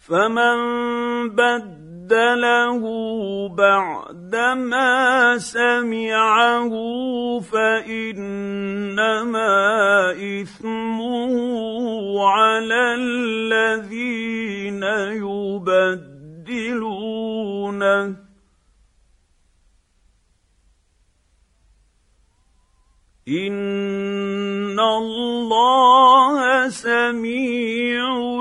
فمن بدله بعدما سمعه فإنما إثمه على الذين يبدلونه إن الله سميع